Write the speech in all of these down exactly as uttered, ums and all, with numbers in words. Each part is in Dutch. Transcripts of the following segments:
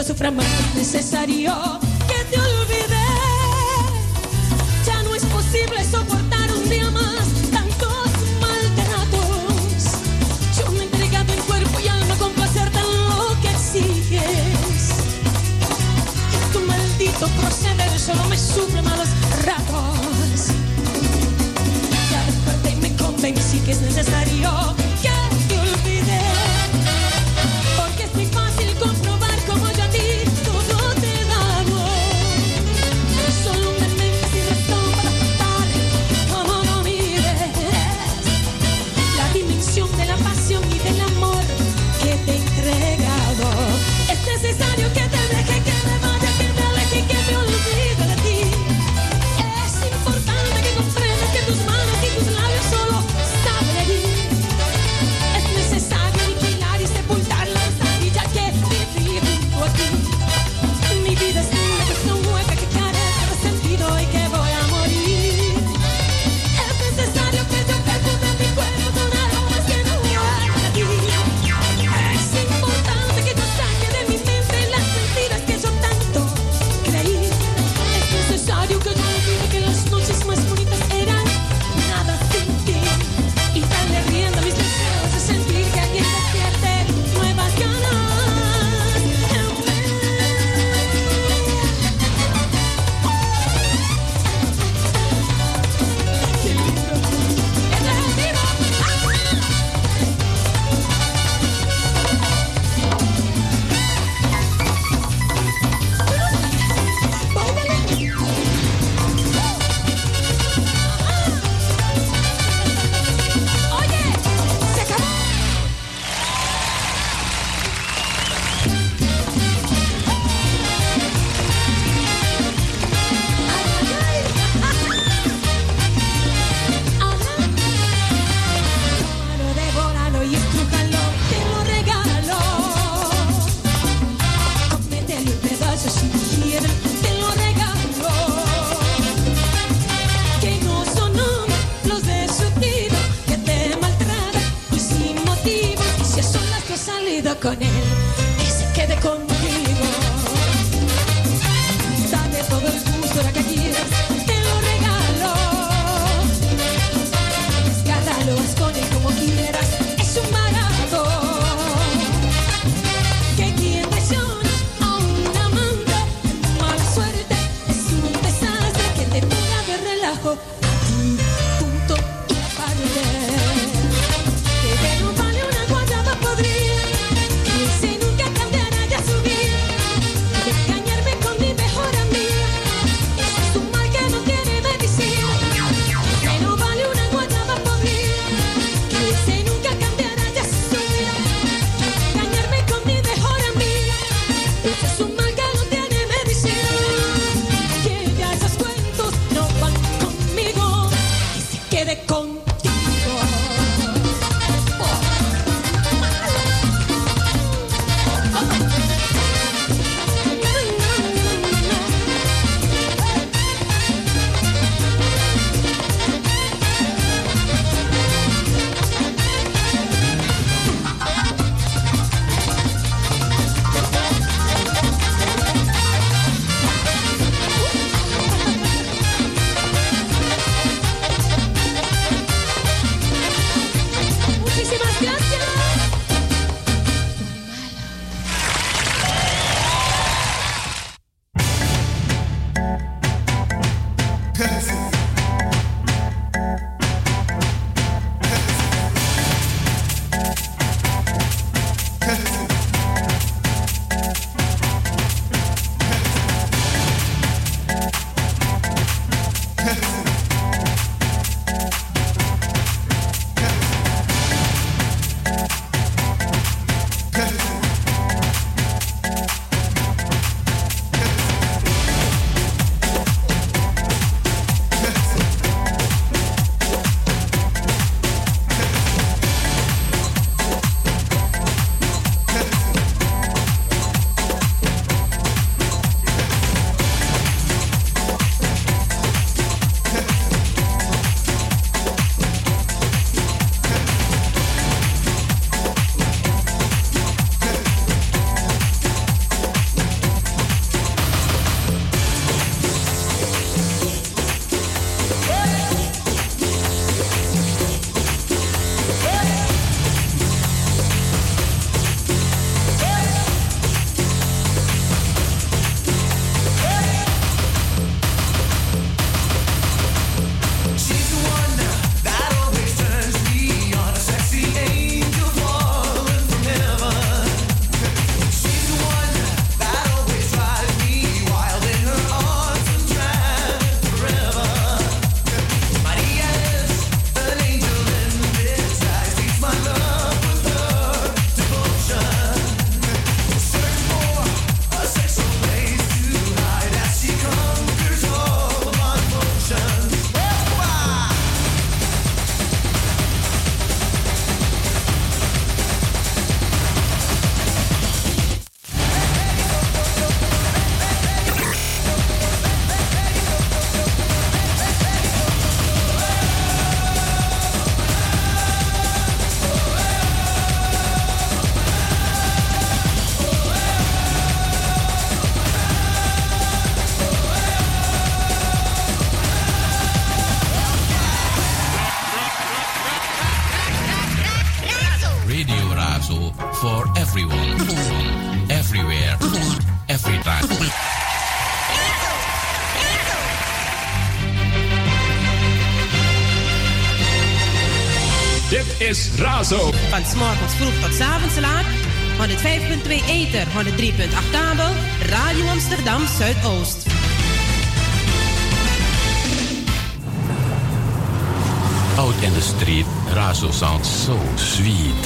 sufra más, es necesario que te olvide. Ya no es posible soportar un día más tantos maltratos. Yo me he entregado en cuerpo y alma con placerte en lo que exiges. Y tu maldito proceder solo me suple malos ratos. Ya desperté y me convencí que es necesario que te olvide. Porque es muy fácil comprobar como yo a ti todo te he dado. Solo un demente sin razón para faltar como no mires la dimensión de la pasión y del amor que te he entregado. Es necesario que te deje, que me vaya, que me aleje, que me olvide de ti. Es importante que comprendas que tus manos y tus labios solo saben herir. Es necesario aniquilar y sepultar la pesadilla que viví junto a ti. Mi vida es una cuestión hueca que carece de sentido y que voy a morir. Es necesario que yo perfume mi cuerpo con aromas que no huelen a ti. Es importante que yo saque de mi mente las mentiras que yo tanto creí. Es necesario que yo olvide que las noches más bonitas eran nada sin ti. Y darle rienda a mis deseos de sentir que alguien despierte nuevas ganas en mí. ¡Qué lindo! ¡Este es el vivo! ¡Oye! ¡Se acabó! Tómalo, devóralo y estrújalo, te lo regalo. Cómetelo en pedazos si quieres, te lo regalo. Que no son los de su tiro, que te maltratan y sin motivo. Y si a solas tú has salido con él, que se quede contigo. Dale todo el gusto ahora que quieras, te lo regalo. Desgárralo, haz con él como quieras, es un barato. Que quien traiciona a un amante, mala suerte, es un desastre. Que te ponga de relajo, a ti, punto y aparte. Que no vale una guayaba podrida, que se Razo for everyone, everywhere, every time. Dit is Razo. Van 's morgens vroeg tot 's avonds laat. honderdvijf komma twee ether, honderddrie komma acht kabel. Radio Amsterdam Zuidoost. Out in the street, Razo sounds so sweet.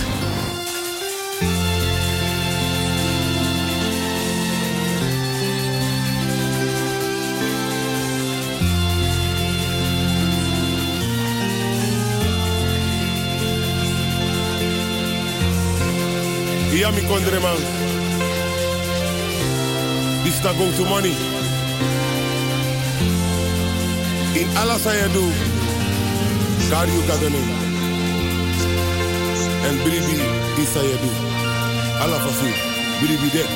Ja, mi kondre man. This na go to money. In alles wat je doet, daar je gaat doen. En bribi is wat je doet. Alla fasi, bribi de.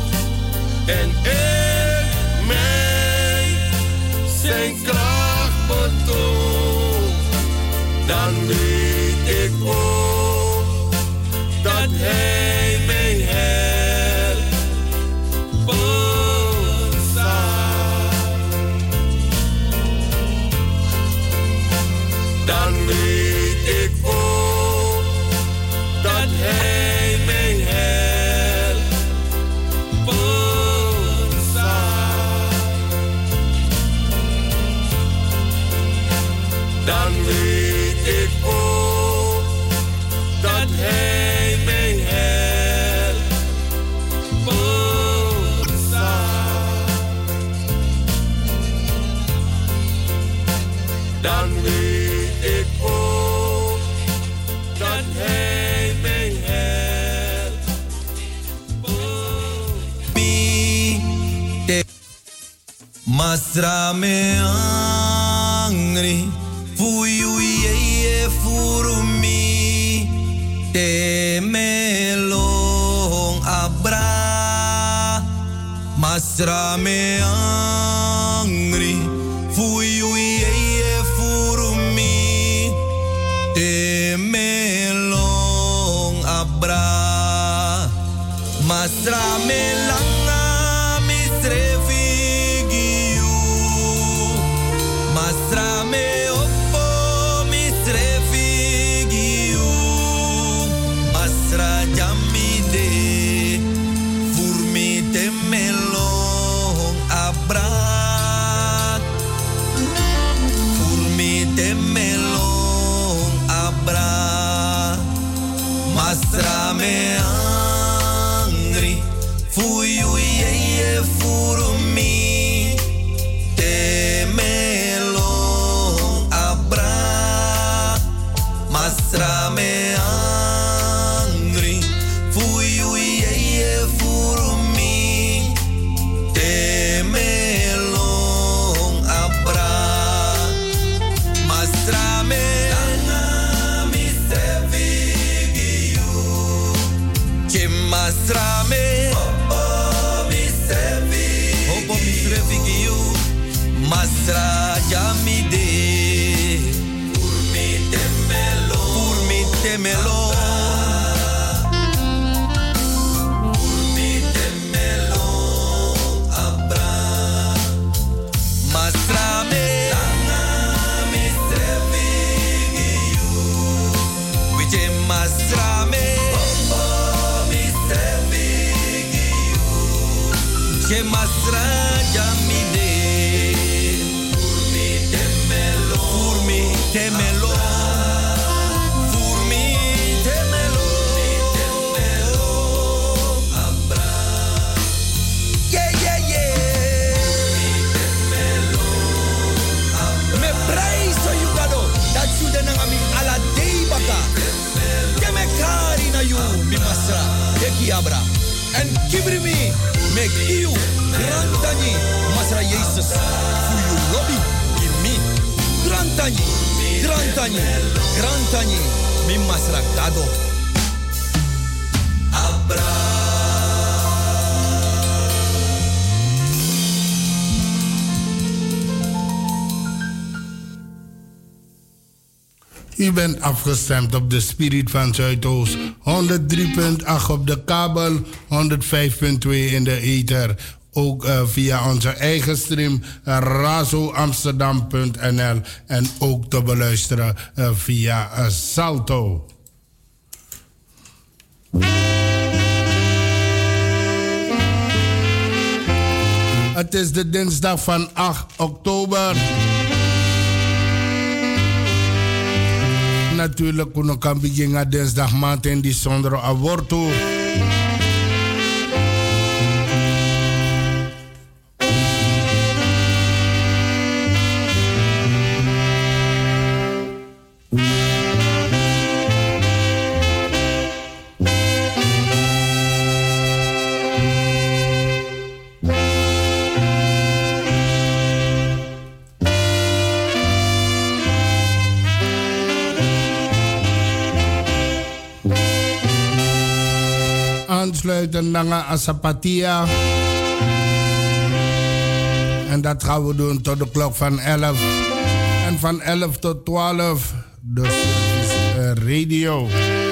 En in mij zijn kracht toon, dan weet ik ook dat hij mij helpen zal. Dan weet ik ook dat hij mij helpen zal. Dan weet ik ook dat hij mij helpen zal. Dan weet ik ook dat hij mij helpen te masra me angry fuyu ye furumi te melong abra masra me angry fuyu ye furumi te melong abra masra me langa misrefigiu masra me oppo misrefigiu masra jamide furmi te melong abra furmi te melong abra masra me angry fuyu ye furmi te melong abra masra me angry fuyu ye furmi te melong abra masra me anga mi sevigiu che masra me oppo mi sevi oppo mi sevigiu masra jamide furmi te melong furmi te melong furmi te melong abra masra me anga mi sevigiu wiche masra me oppo mi sevigiu che masra jamide furmi te melong furmi te melong furmi te melong abra yeah yeah yeah furmi te melong abra me praise you gado dat you den ngami ala dei baka ke me kari na you mi masra eki abra en kibri mi me kiu grantani masra Jesus fu you lobby in me grantani grantani grantani mi masra gado abra. U bent afgestemd op de Spirit van Zuidoost. honderd drie komma acht op de kabel, honderdvijf komma twee in de ether. Ook uh, via onze eigen stream razo amsterdam punt n l en ook te beluisteren uh, via uh, Salto. Het is de dinsdag van acht oktober. Natuurlijk kunnen we beginnen dinsdag maand in die zonder aborto. Aansluiten naar Asapatia. En dat gaan we doen tot de klok van elf. En van elf tot twaalf de uh, radio.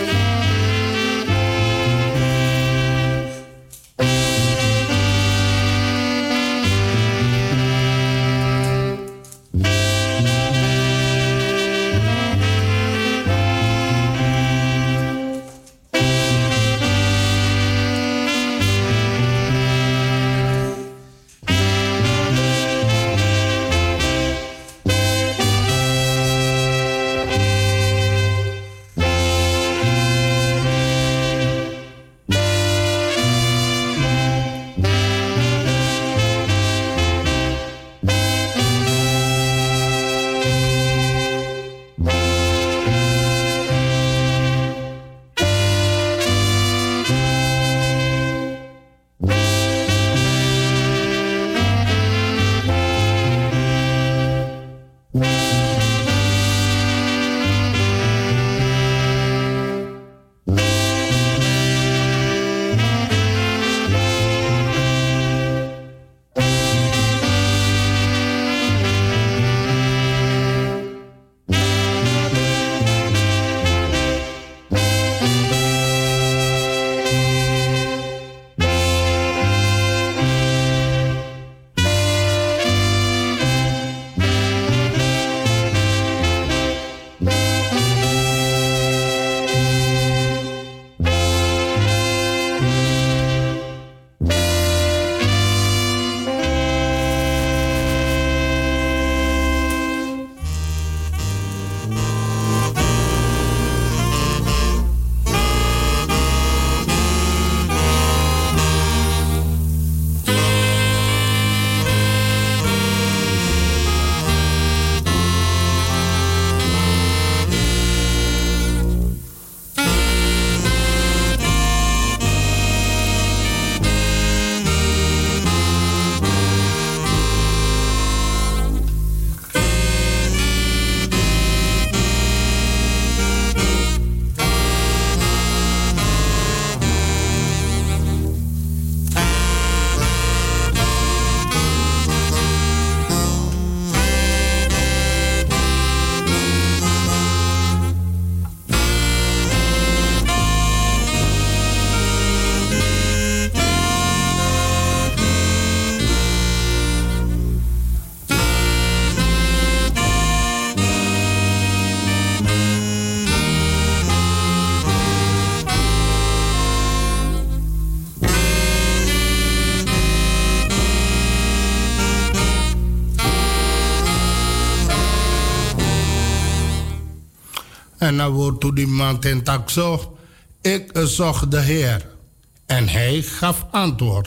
En dan wordt toe die man ten taxo. Ik zocht de Heer. En hij gaf antwoord.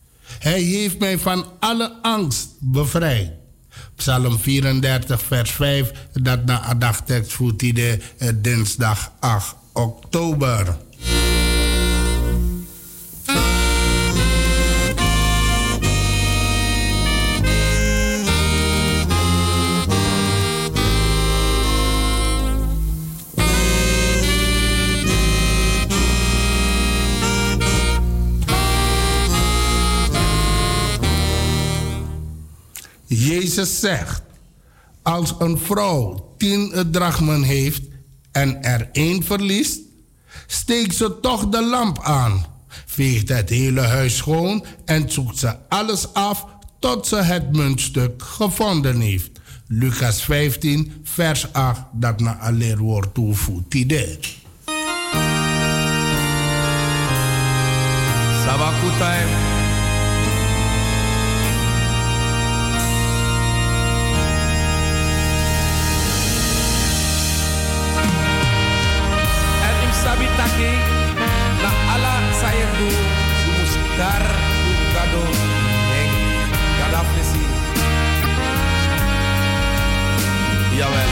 Hij heeft mij van alle angst bevrijd. Psalm vierendertig vers vijf. Dat na de dagtekst voor die dinsdag acht oktober. Jezus zegt, als een vrouw tien drachmen heeft en er één verliest, steekt ze toch de lamp aan, veegt het hele huis schoon en zoekt ze alles af tot ze het muntstuk gevonden heeft. Lucas vijftien, vers acht, dat naar een leerwoord toevoegt. Tide. Sabakutai. Sabitaki na ala saya du sumustar du gado neng gadaflesi. Jawel.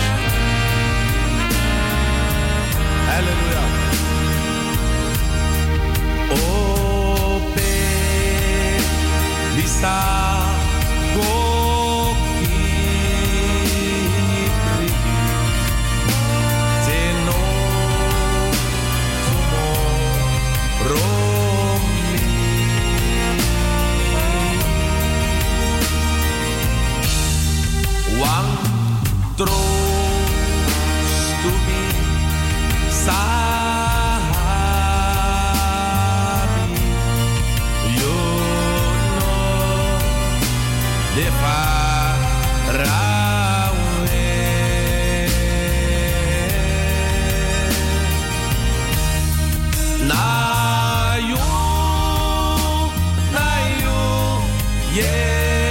Halleluja. Ope bisa goki zeno Romi Wang troost to me, sabi, you know, the far away. Na you, na you, yeah.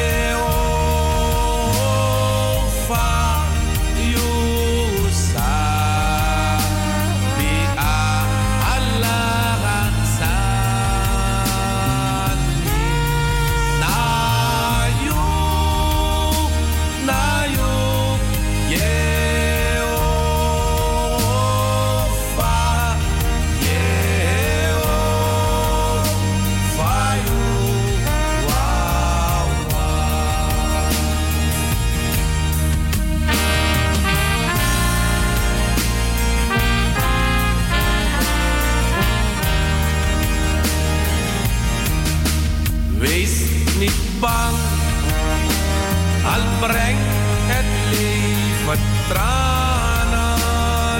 Bang, al breng het leven tranen.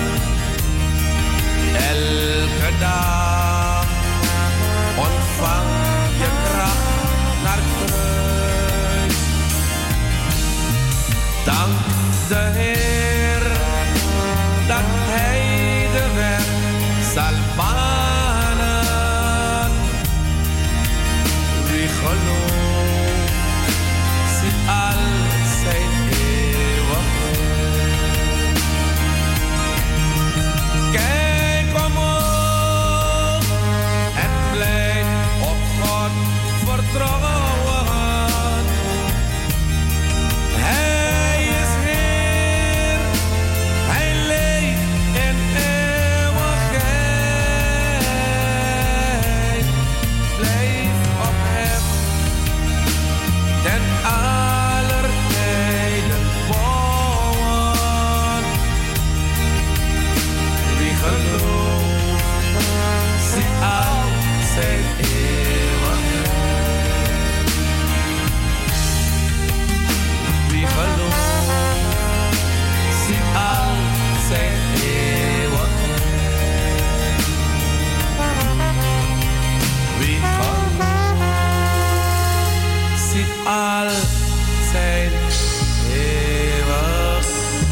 Elke dag ontvang je kracht naar kruis. Dank de Heer dat Hij de weg zal banen. Wie gelooft al zijn eeuwigheid. Kijk omhoog en blijf op God vertrouwen. Hij is Heer, Hij leeft in eeuwigheid. Blijf op Hem ten aller tijden bouwen. Wie gelooft, ziet al zijn eeuwigheid. Wie gelooft, ziet al zijn eeuwigheid. Wie gelooft, ziet al zijn eeuwigheid.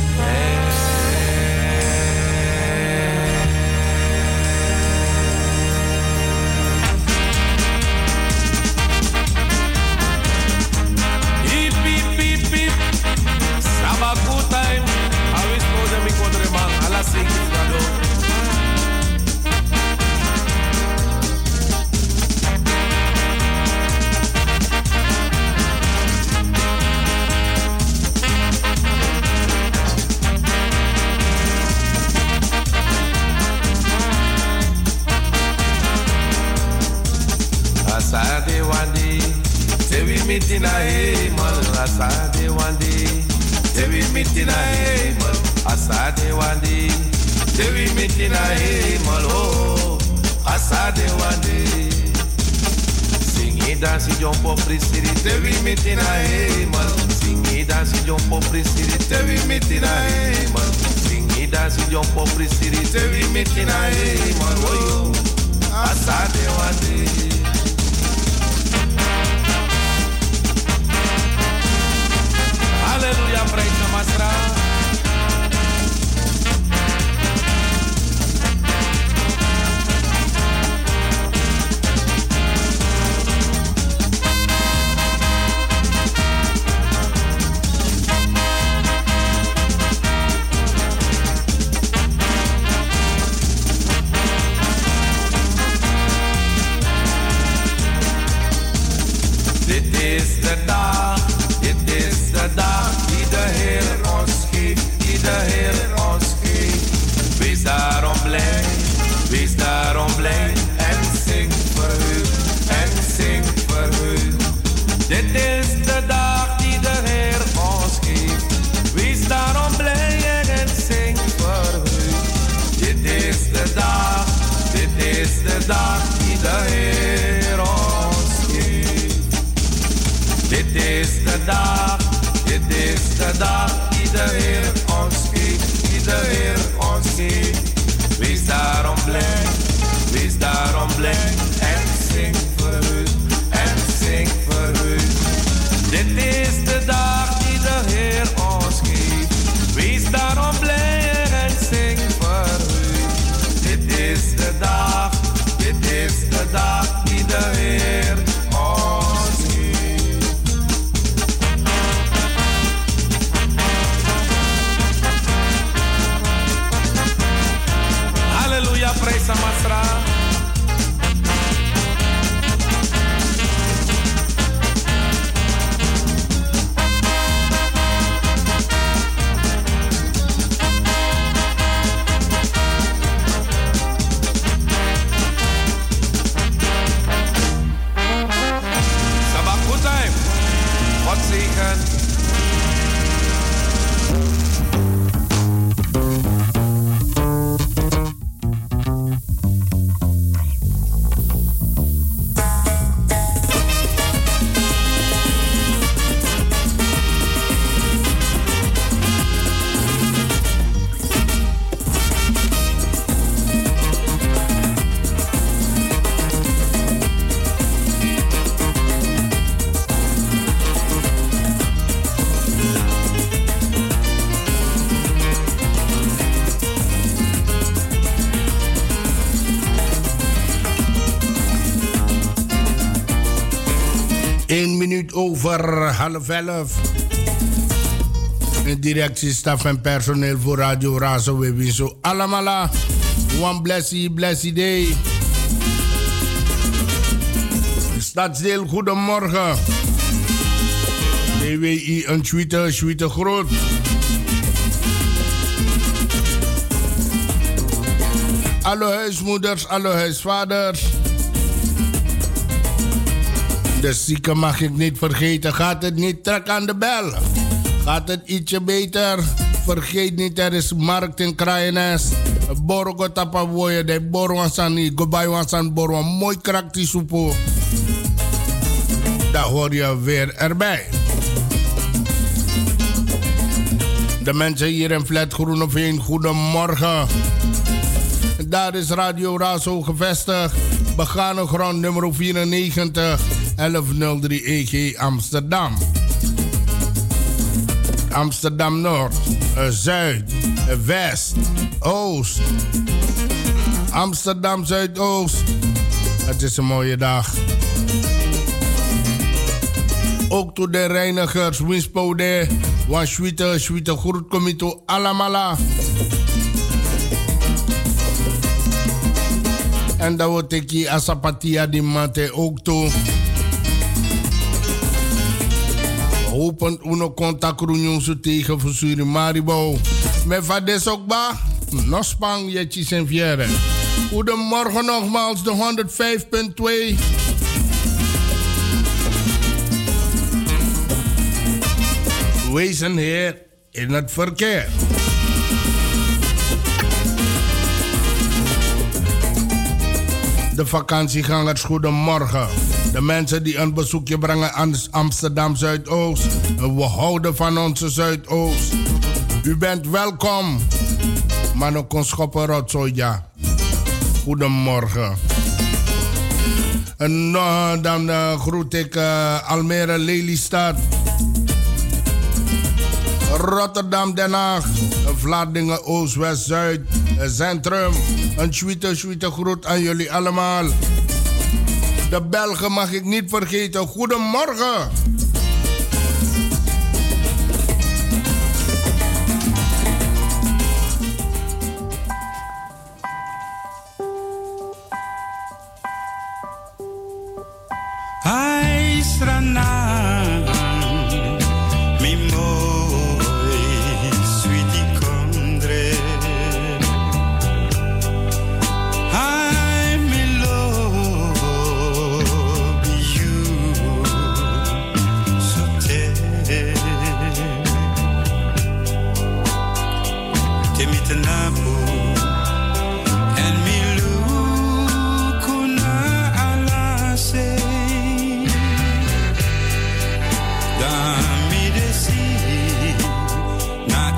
Hip, hip, hip, hip. Sabah good time. Always know them in Kodreman. Alla sing it, brado. Asade one day, say we meet in a hemel. Asade one day, say we meet in a hemel. Asade one day, say we meet in a hemel. Oh, asade one day. Sing it, dance it, jump up, pretty, say we meet in a hemel. Sing it, dance it, jump up, pretty, say we meet in a hemel. Sing it, dance it, jump up, pretty, say we meet in a hemel. Oh, yo, asade one day. Hallelujah, praise the Master. Dit is de dag, dit is de dag die de Heer ons geeft, die de Heer ons geeft. Wees daarom blij, wees daarom blij en zing verheugd, en zing verheugd. Dit is de dag die de Heer ons geeft. Wees daarom blij en zing verheugd. Dit is de dag, dit is de dag die de Heer ons geeft. Dit is de dag, dit is de dag die die de Heer ons geeft, die de Heer ons geeft. Wees daarom blij, wees daarom blij en zing verheugd, en zing verheugd. Dit is de dag die de Heer ons geeft. Wees daarom blij en zing verheugd. Dit is de dag, dit is de dag die de Heer ons geeft. Halleluja, prijs aan Masra. Over half elf. In directie staf en personeel voor Radio Razo. We wensen zo allemaal one blessy, blessy day. Stadsdeel, goedemorgen. D W I een Twitter, Twitter groot. Alle huismoeders, alle huisvaders. De zieken mag ik niet vergeten. Gaat het niet, trek aan de bel. Gaat het ietsje beter? Vergeet niet, er is markt in Kraaienest. Borgo tapawoye, de borgo sani, gobayo san borgo. Mooi krakti soepo. Daar hoor je weer erbij. De mensen hier in Flat Groeneveen, goedemorgen. Daar is Radio Razo gevestigd. Begane grond nummer vierennegentig. elf nul drie E G Amsterdam. Amsterdam Noord, Zuid, West, Oost. Amsterdam Zuidoost. Het is een mooie dag. Ook toe de reinigers, winspode, wan schwiete, schwiete, goed komito, alamala. En dan wordt ik hier asapatia die mate ook toe. Hopend uno contact roenjonsu tegen voor Surimaribo. Met vades ook ba, nospang jetjes en vieren. Goedemorgen nogmaals, de honderdvijf punt twee. Wezen heer in het verkeer. De vakantiegangers, goedemorgen. De mensen die een bezoekje brengen aan Amsterdam Zuidoost. We houden van onze Zuidoost. U bent welkom. Maar nog kon schoppen rotzoja. Goedemorgen. En uh, dan uh, groet ik uh, Almere Lelystad. Rotterdam, Den Haag, Vlaardingen, Oost, West, Zuid, Centrum. Een schwiete, schwiete groet aan jullie allemaal. De Belgen mag ik niet vergeten. Goedemorgen. Hai strana. Na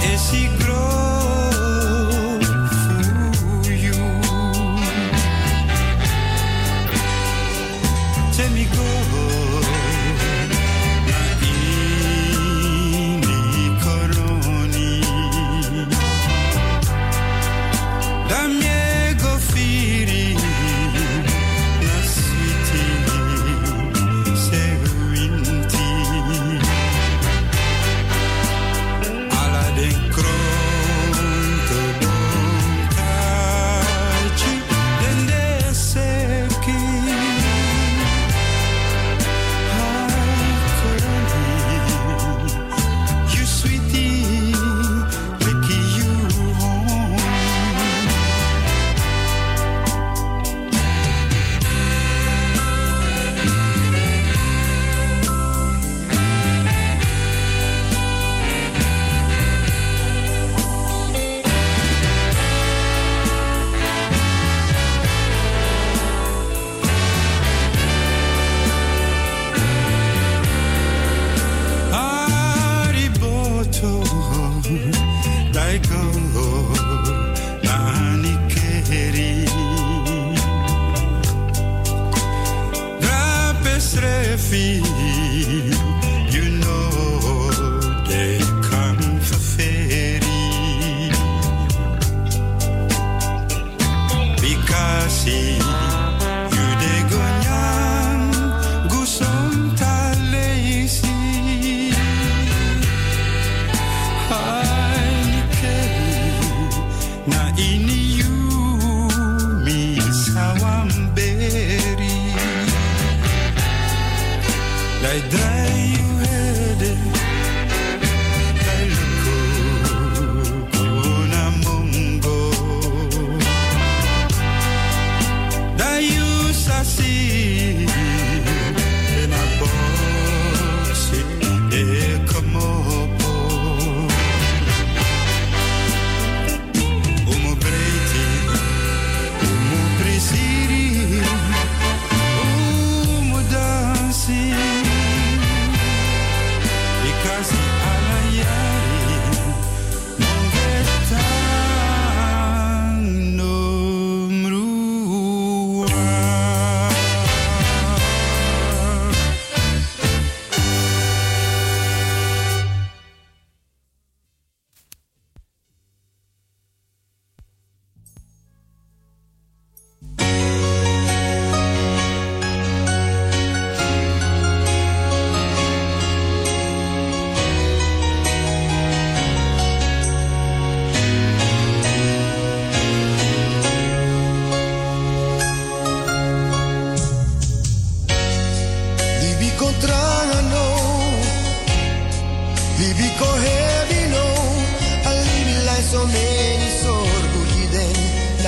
go heavy no, I live like so many sorgo hiden na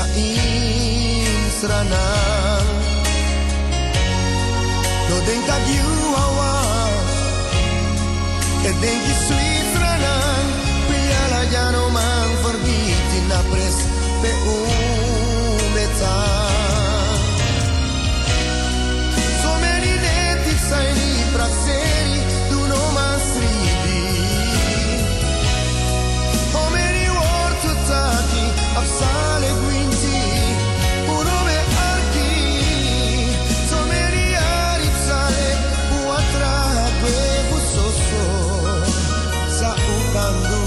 insranang. No denk dat you awa, e denk je sweet ranang, piala ya no man verbiti na pres pe umetang. So many native saini prakseri, do no man sribi. How many words to taki, apsale guinti, uno me arki. So many aripsale, uatra kwe busoso, sa ukandu.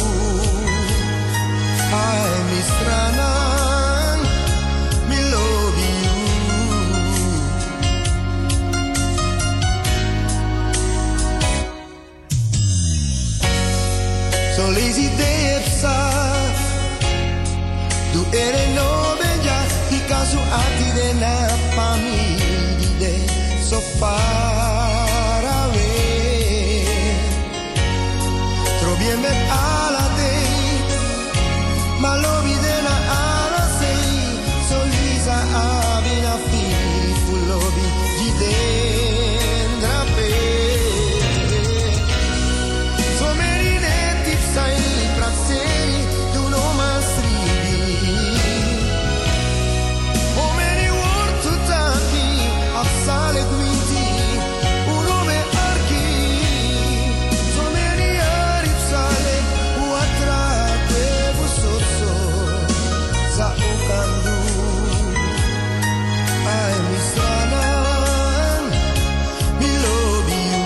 Ay mistranan, me love you. So lazy day epsaf, du ere no bella, di caso ati de na famiglia de so far away. Trovi me ala day, ma lo vide na ala sei, so lisa abina fili fulobi di dendra pe. So many native saini prakseri, do no man strivi. How many words to taki, apsale guinti, uno me archi. So many aripsale, uatra kwe busoso, sa ukandu. Ay mistranan, me love you.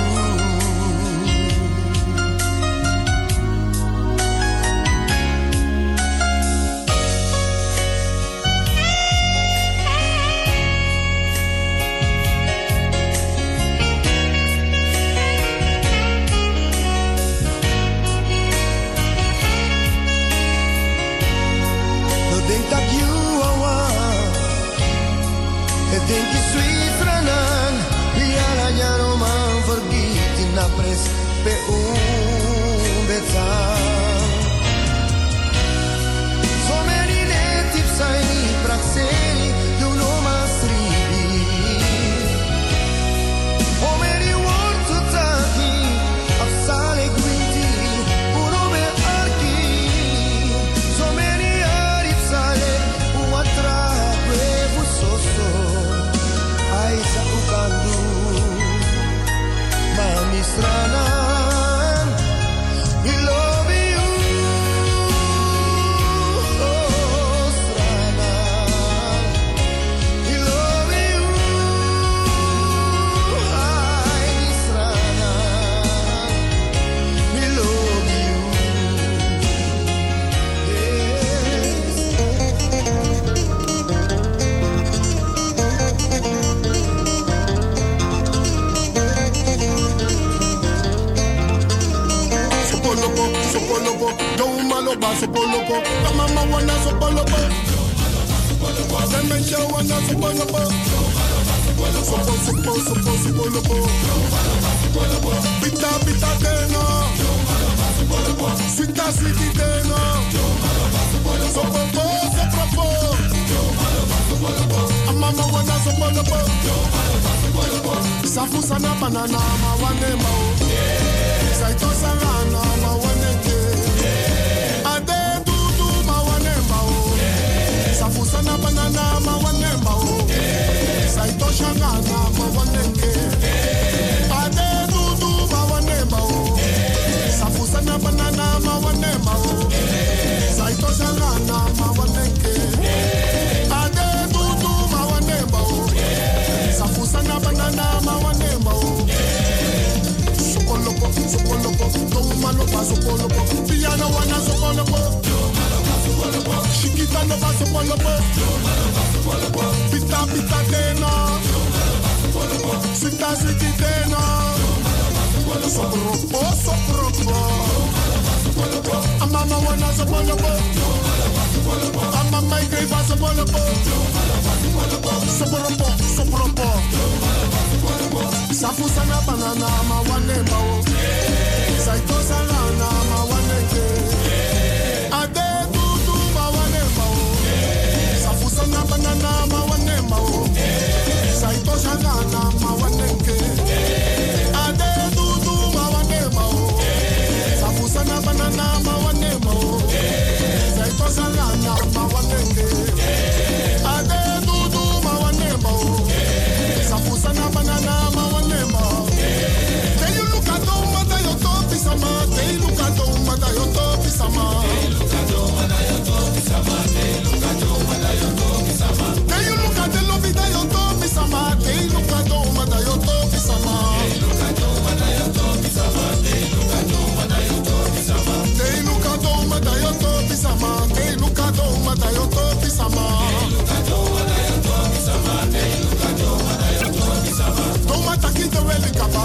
No denk dat you awa, e denk je sweet ranan, piala ya no man vergiti na pres pe umbetang. So many native saini prakseri, do no man strivi. How many words to taki, apsale guinti, uno me archi. So many aripsale, uatra kwe busoso, ay sa ukandu. Mamistranan, we love you. Oh, stranan, we love you. Ay, stranan, we love you. Sopolopo, sopolopo, don't maloba, sopolopo. The mama wanna sopolopo. The mencha wanna sopolopo. Sopo, sopo, sopo, sopolopo. Pita, pita, teno. Sita, siti, teno. Sopopo, sopopo. A mama wanna sopolopo. Safu sana banana, ma wane mao. Saito sangana, ma wane ke. Ade dudu, ma wane mao. Safu sana banana, ma wane mao. Saito shangana, ma wane ke. Ade dudu, ma wane mao. Safu sana banana, ma wane mao. Saito shangana, ma wane ke. Ade dudu, ma wane mao. Safu sana banana, ma wane mao. Sopolopo, sopolopo, don't maloba, sopolopo. Piano wanna sopolopo. Shikita no ba sopolopo. Pita, pita, tena. Sita, siti, tena. Sopolopo, sopolopo. A mama wanna sopolopo. A mama igreba sopolopo. Sopolopo, sopolopo. Safu sana banana, ma wane bao. Saito sana ngana ma waneke. Ade dudu ma wanema o. Safusa na banana ma wanema o. Saito shangana ma waneke. Ade dudu ma wanema o. Safusa na banana ma wanema o. Saito shangana ma waneke. Ade dudu ma wanema o. Safusa na banana ma wanema o. Te you look at the mother yo to pisama. Te you look at the mother yo to pisama. Te you look at the love that yo to pisama. Te you look at the mother yo to pisama. Te you look at the mother yo to pisama. Te you look at the mother yo to pisama. Toma taquito veli capa.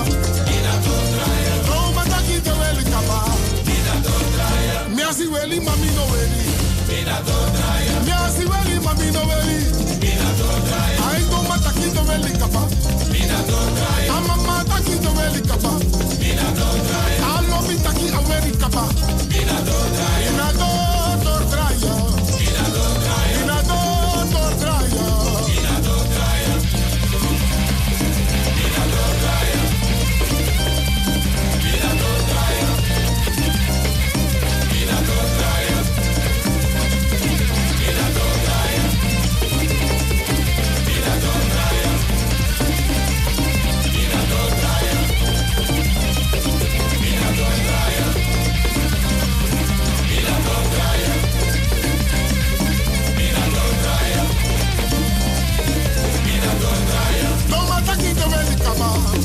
Toma taquito veli capa. Me asi veli mami no veli. Me asi veli mami no veli. Ay toma taquito veli capa. Mama taquito veli capa. Alo mi taqui a veli capa. Minador dor draya. Minador dor draya. Toma taquito veli capa.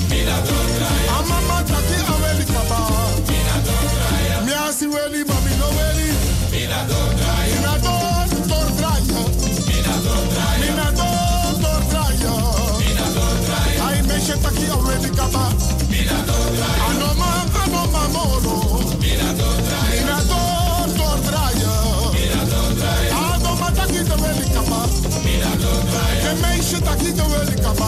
Amama taqui a veli capa. Me asi veli mami no veli. Minador dor draya. Minador dor draya. Ay me she taqui a veli capa. Anoma anoma moro. Minador dor draya. Anoma taquito veli capa. Que me she taquito veli capa.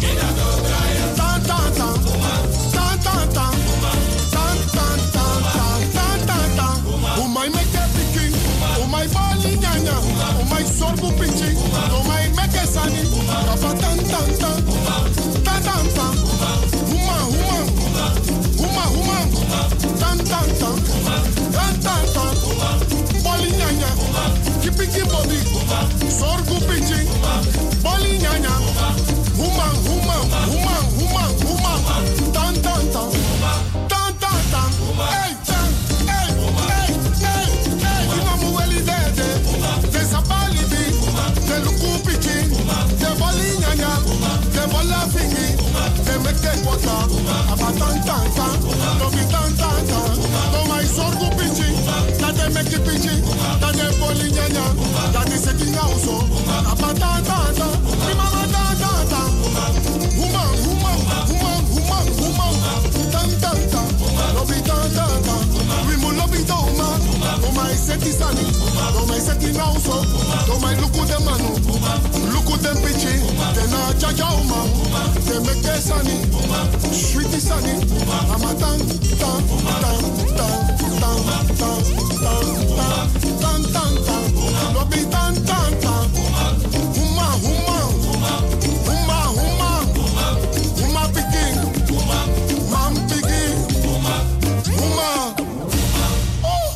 Tan tan tan. Tan tan tan. Tan tan tan tan tan tan tan. Umay meke pikin. Umay bali nyanya. Umay sorbu pinchi. Umay meke sani. Kapa tan tan tan. Tan tan tan. Uma uma. Uma uma. Tan tan tan. Tan tan tan. Bali nyanya. Kipiki body. Sorbu pinchi. Bali nyanya. Uma uma. Uma uma. Uma. Tan tan tan. Tan tan tan. Hey tan. Hey hey hey hey. Ima mueli dede. Te sapali bi. Te luku pichi. Te bali nyanya. Te bola fingi. Te meke kwata. Aba tan tan tan. No bi tan tan tan. No mai sorgu pichi. Ta te meke pichi. Ta te boli nyanya. Ta te seki ngauso. Aba tan tan tan. Ima ma tan tan tan. Huma huma huma huma huma. Tan tan tan. No bi tan tan tan. We mu no bi doma. No mai seki sani. No mai seki ngauso. No mai luku de manu. Luku de pichi. Te na jaja uma. Te meke sani. Sweetie sani. Ama tan tan tan tan tan tan tan tan tan tan. No bi tan tan tan. Huma huma. Huma huma. Huma pikin. Mam pikin. Huma. Oh.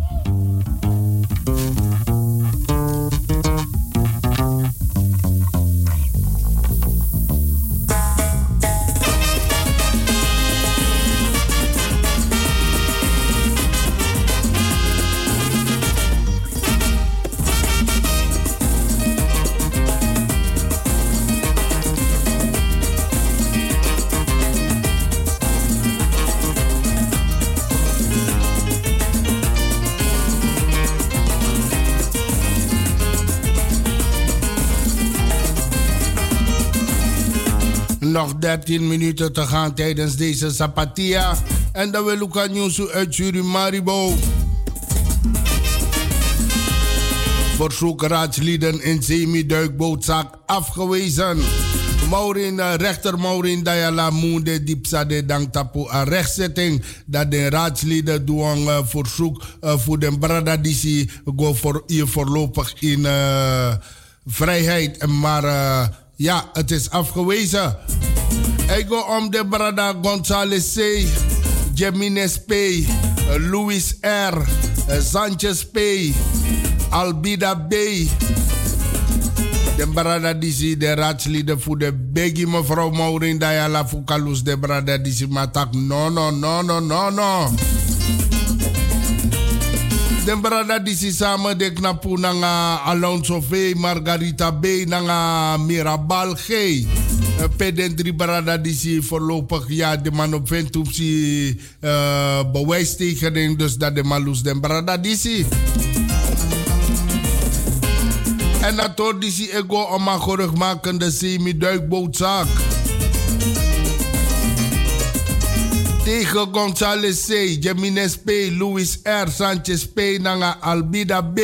Nog dertien minuten te gaan tijdens deze Zapatia. En dan wil ik aan nieuws uit Surimaribo. Verzoek raadslieden in semi-duikbootzak afgewezen. Maureen, uh, rechter Maureen Dayala Moende Dipsa de Dang Tapu een rechtzetting dat de raadsleden doen uh, verzoek uh, voor de Bradadisi go voor je voorlopig in uh, vrijheid. Maar uh, ja, het is afgewezen. Ik go om de Brada González C, Jiménez P, uh, Luis R, uh, Sanchez P, Albida B. De brada disi de raadsleden voor de begi mevrouw Maureen Dayala Fukalus de brada disi matak no no no no no no. De brada disi samen de knapu nanga Alonso V, Margarita B, nanga Mirabal G. Peden drie brada disi voorlopig ja de man op ventupsi uh, bewijstekening dus dat de malus de brada disi. En dat is die ego om een geruchtmakende semi-duikbootzaak. Tegen González C, Jiménez P, Luis R, Sanchez P, Nanga Albida B.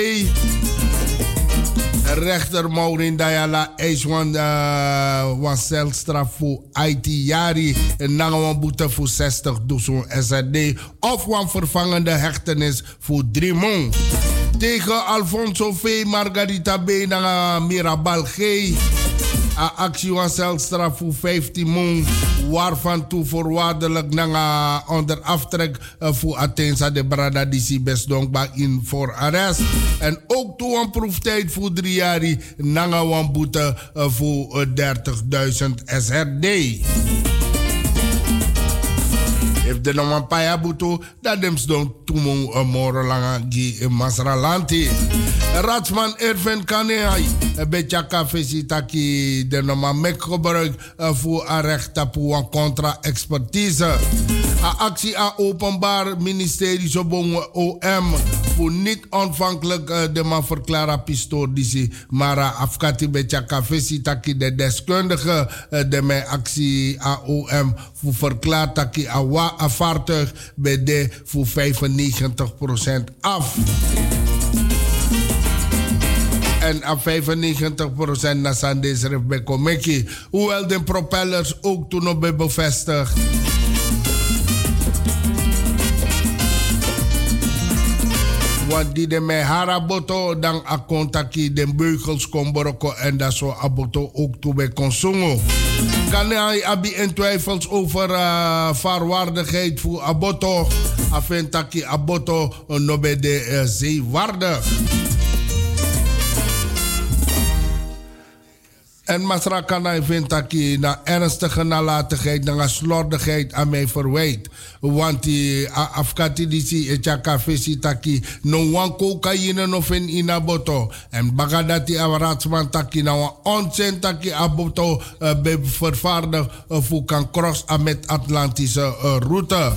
Rechter Maureen Dayala eist een uh, celstraf voor I T jari en Nanga een boete voor zestigduizend S R D of een vervangende hechtenis voor drie maanden. Tegen Alfonso V, Margarita B, Nanga Mirabal G. A actie van celstraf voor vijftien maanden, waarvan toe voorwaardelijk Nanga onder aftrek uh, voor Atensa de Brada Disi Besdonkba in voor arrest. En ook toe een proeftijd voor drie jaar, Nanga een boete uh, voor uh, dertigduizend S R D. If de nog een paar boete, dat dems dan toemoe een morgen lang in Masralanti. Raadsman Ervin Kanehai, een beetje café de nog maar mek gebruik voor een recht op een contra-expertise. Een actie aan openbaar ministerie zo O M voor niet onafhankelijk de man verklaren pistool disi, maar afkati beetje café de deskundige de mijn actie aan O M voor verklaart dat ik een vaartuig bij de voor vijfennegentig procent af. En aan vijfennegentig procent na Sandes bij Komeki. Hoewel de propellers ook toen nog bij bevestigd. Want die de mij haraboto dan akontaki de beugels kon boroko en dat zo aboto ook toe bij consumo. Kan hij abi in twijfels over uh, vaarwaardigheid voor aboto. Afentaki aboto no bij de uh, zeewaardig. En Masrakana vindt dat hij na ernstige nalatigheid, na slordigheid aan mij verwijt. Want die afkati disi etjaka visi taki no wan cocaïne no ven in aboto. En bagadati avratsman taki na wan onzin taki aboto uh, be vervaardigd uh, voor kan cross aan met Atlantische uh, route.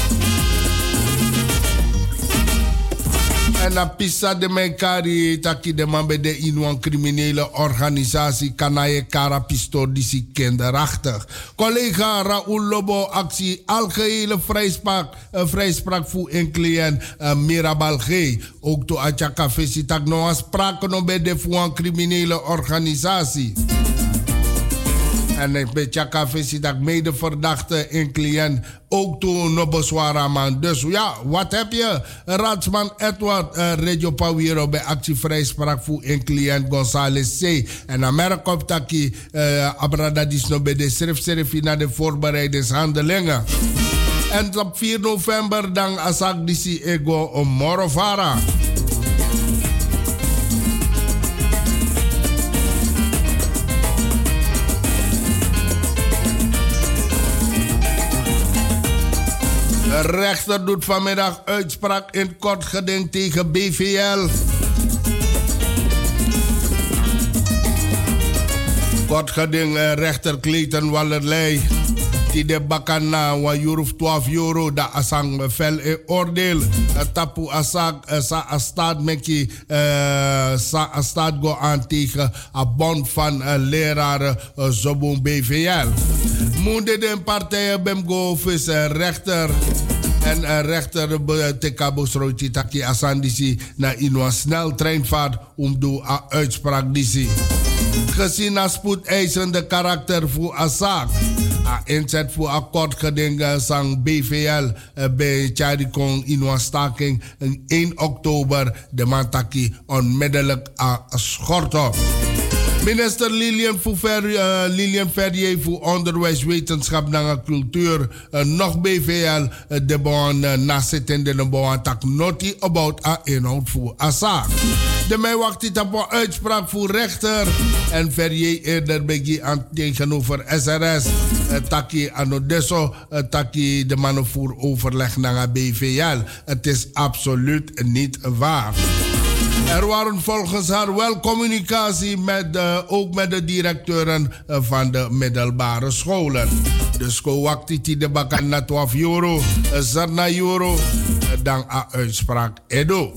En na pisa de menkari taki de man bij de in een criminele organisatie kanaye kara pistool disi kinderachtig. Collega Raoul Lobo actie algehele vrijspraak, uh, vrijspraak voor een cliënt uh, Mirabal G. Ook to atjaka visi tak no sprake no bij de voor een criminele organisatie. En ik ben Tjaka Vissi dat medeverdachte en cliënt ook toen nog bezwaren man. Dus ja, wat heb je? Raadsman Edward uh, Regio Pauwiro bij actie vrijspraak voor een cliënt González C. En Amerika op taki uh, Abradadis nog bij de schriftserifie naar de voorbereidingshandelingen. En op vier november dan asak disi ego Morovara. De rechter doet vanmiddag uitspraak in kort geding tegen B V L. Kort geding uh, rechter Clayton Wallerlei. Die de bakana wa juruf twaalf euro da asang vel e oordeel. Tapu asak sa staat meki sa staat go aan tegen a bond van leraren zobon B V L. Moende de partijen bem go vis rechter. En uh, rechter Tekabos Rochi Taki Asandisi na in een sneltreinvaart om door a uitspraak disi. Gezien als spoedeisende karakter voor a zaak. A inzet voor akkoord gedingen sang B V L bij Charikong in een staking één oktober de mantaki onmiddellijk a schorten. Minister Lilian, Ver, uh, Lilian Ferrier voor onderwijs, wetenschap en cultuur. Uh, nog B V L, uh, de bon uh, nazittende de bon tak noti about a inhoud voor a zaak. De mij wacht dit op een uitspraak voor rechter. En Ferrier eerder begi aan tegenover S R S. Uh, taki anodeso, uh, taki de mannen voor overleg naar B V L. Het is absoluut niet waar. Er waren volgens haar wel communicatie met de, ook met de directeuren van de middelbare scholen. De school wachtiti de bakan na twaalf euro, zarna euro, dan a uitspraak edo.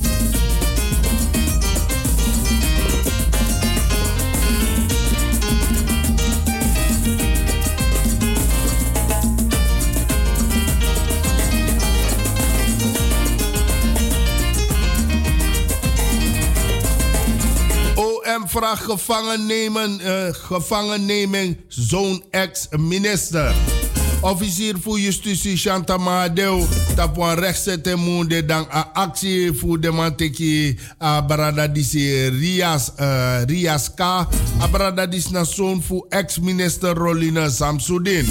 Vraag gevangennemen, uh, gevangenneming zo'n ex-minister. Officier voor justitie Shanta Mahadeo tap een rechtszette moende dan een actie voor de manteki a baradadisi Rias uh, Rias K. A baradadis na zoon voor ex-minister Roline Samsudin.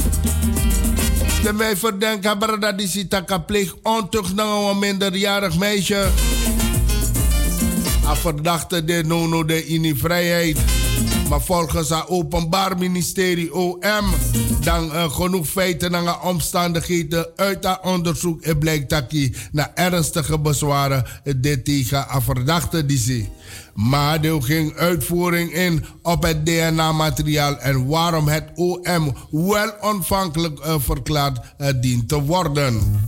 De mij verdenkt a baradadisi taka pleeg ontucht naar een minderjarig meisje. A verdachte de nono de in vrijheid. Maar volgens het Openbaar Ministerie O M dan uh, genoeg feiten en omstandigheden uit dat onderzoek en blijkt dat hij na ernstige bezwaren dit tegen een verdachte die zie. Maar er ging uitvoering in op het D N A-materiaal en waarom het O M wel onafhankelijk uh, verklaard uh, dient te worden.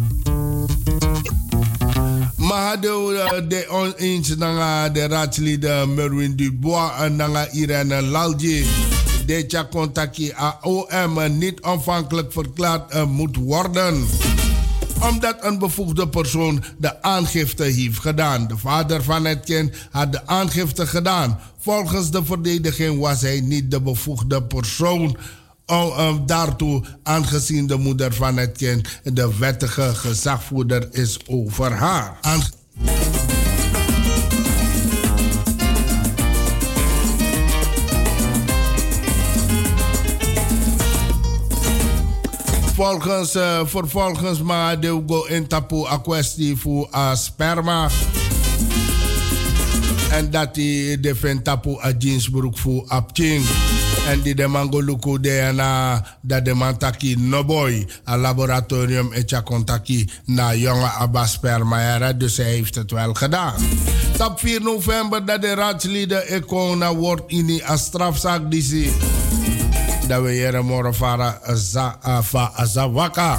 Maar de de oneens na de raadslid Merwin Dubois en na Irene Lalji. Deze contactie A O M niet onafhankelijk verklaard uh, moet worden. Omdat een bevoegde persoon de aangifte heeft gedaan. De vader van het kind had de aangifte gedaan. Volgens de verdediging was hij niet de bevoegde persoon. Oh, um, daartoe, aangezien de moeder van het kind de wettige gezagvoerder is over haar. Aange Volgens, uh, vervolgens maar de go in tapu a kwestie voor uh, sperma. En dat die de vent tapu a jeansbroek voor apching. En die de mangoluku D N A dat de mantaki no boy a laboratorium etja contacti na jonge abasperma. Dus hij heeft het wel gedaan. Op vier november dat de raadsleden Econa wordt in die strafzaak die ze dat we hier morgen varen van Azawaka.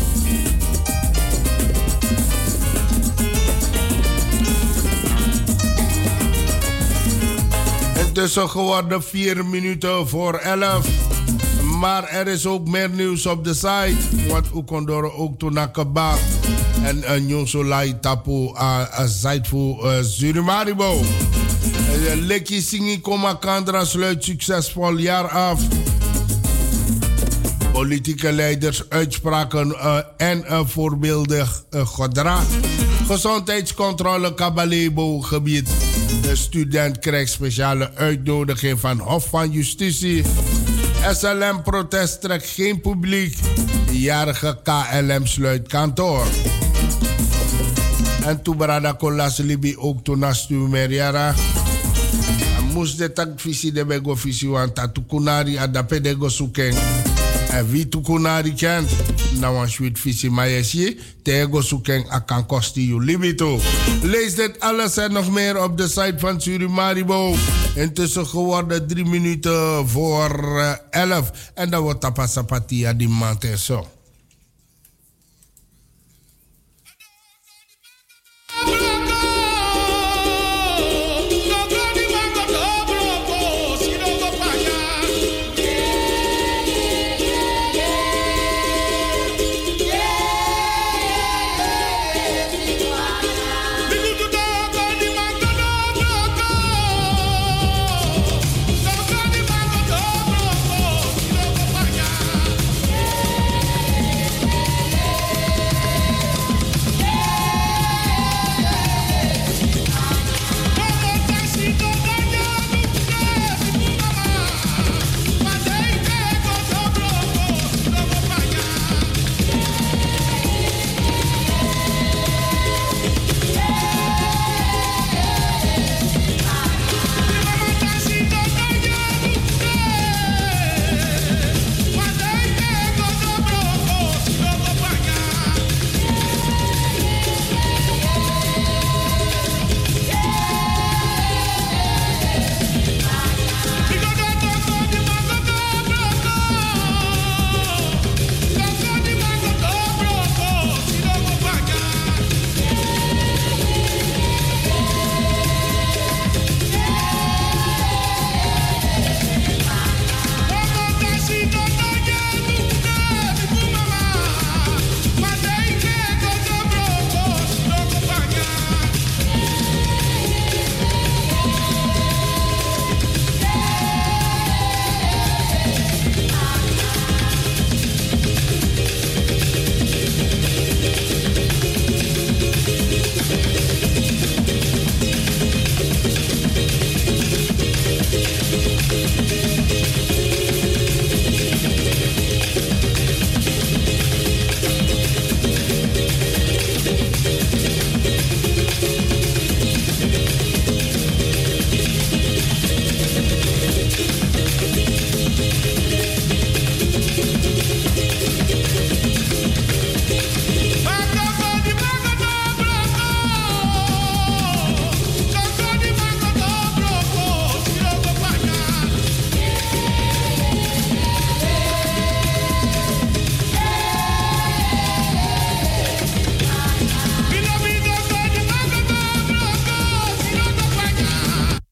Het is geworden vier minuten voor elf. Maar er is ook meer nieuws op de site. Want u kon door ook toen naar Kaba. En een nieuwsolai tapu a site voor Surimaribo. Lekki Singi Koma Kandra sluit succesvol jaar af. Politieke leiders uitspraken uh, en uh, voorbeeldig uh, gedrag. Gezondheidscontrole Kabalebo gebied. De student krijgt speciale uitnodiging van Hof van Justitie. S L M-protest trekt geen publiek. De jarige K L M sluit kantoor. En toen brada kolas libi ook toen naar Stumeriara. Moest de tak visie de bego visie want tatu kunari adape de go zoeken. En wie tukunari kent, nou een sweet visie majesje, tego zoeken a kan kosten je libito. Lees dit alles en nog meer op de site van Surimaribo. Intussen geworden drie minuten voor elf. En dan wordt tapasapatia die maand en zo.